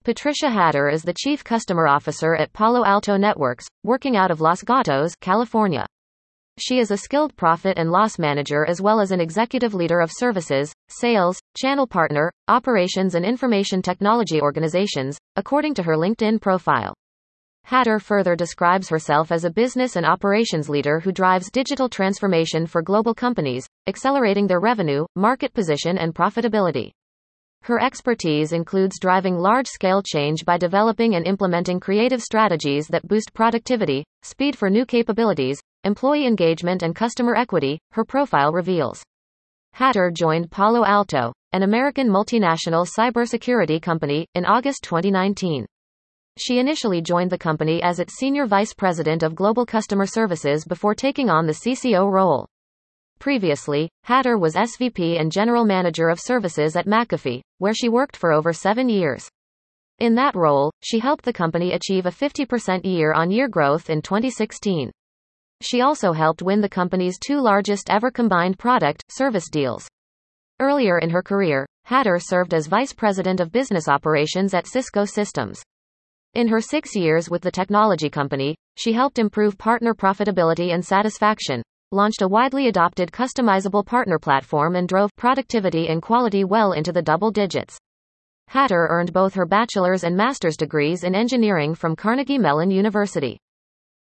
Patricia Hatter is the Chief Customer Officer at Palo Alto Networks, working out of Los Gatos, California. She is a skilled profit and loss manager as well as an executive leader of services, sales, channel partner, operations and information technology organizations, according to her LinkedIn profile. Hatter further describes herself as a business and operations leader who drives digital transformation for global companies, accelerating their revenue, market position and profitability. Her expertise includes driving large-scale change by developing and implementing creative strategies that boost productivity, speed for new capabilities, employee engagement and customer equity, her profile reveals. Hatter joined Palo Alto, an American multinational cybersecurity company, in August 2019. She initially joined the company as its Senior Vice President of Global Customer Services before taking on the CCO role. Previously, Hatter was SVP and General Manager of Services at McAfee, where she worked for over 7 years. In that role, she helped the company achieve a 50% year-on-year growth in 2016. She also helped win the company's 2 largest ever combined product-service deals. Earlier in her career, Hatter served as Vice President of Business Operations at Cisco Systems. In her 6 years with the technology company, she helped improve partner profitability and satisfaction, launched a widely adopted customizable partner platform and drove productivity and quality well into the double digits. Hatter earned both her bachelor's and master's degrees in engineering from Carnegie Mellon University.